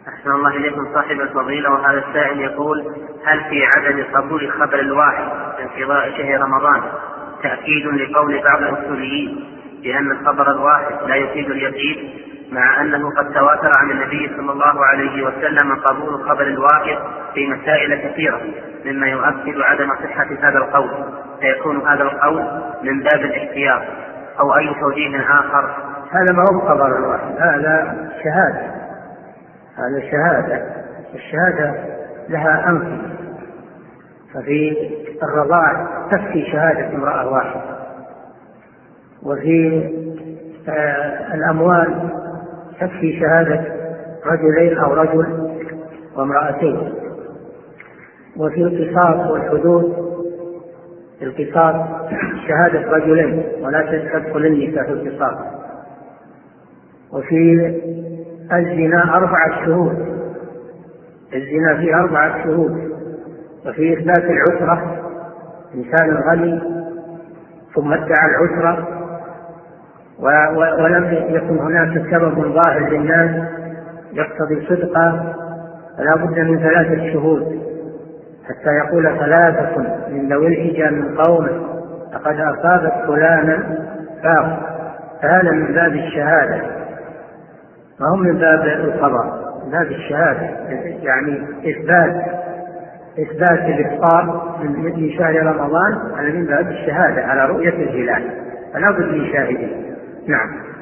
أحسن الله إليكم صاحب الفضيلة. وهذا السائل يقول: هل في عدم قبول خبر الواحد في انقضاء شهر رمضان تأكيد لقول بعض الأصوليين بأن الخبر الواحد لا يفيد اليقين، مع أنه قد تواتر عن النبي صلى الله عليه وسلم قبول خبر الواحد في مسائل كثيرة مما يؤكد عدم صحة هذا القول، فيكون هذا القول من باب الاحتياط، أو أي توجيه آخر؟ هذا ما هو خبر الواحد، هذا شهادة، هذا شهادة. الشهادة لها أمثلة، ففي الرضاع تكفي شهادة امرأة واحدة، وفي الأموال تكفي شهادة رجلين أو رجل وامرأتين، وفي القصاص والحدود القصاص شهادة رجلين ولا تدخل النساء في القصاص، وفي الزنا 4 شهود، الزنا فيه 4 شهود، وفي إثبات العسرة، إنسان غني ثم ادعى العسرة ولم يكن هناك سبب ظاهر للناس يقتضي صدقه، فلا بد من 3 شهود حتى يقول 3 من ذوي الحجى من قومه لقد أصابت فلانا فهذا من باب الشهادة، وهم من باب الخبر، من باب الشهادة، يعني إثبات الإفطار من شهر رمضان، هذا من باب الشهادة على رؤية الهلال، فلا بد من شاهدين. نعم.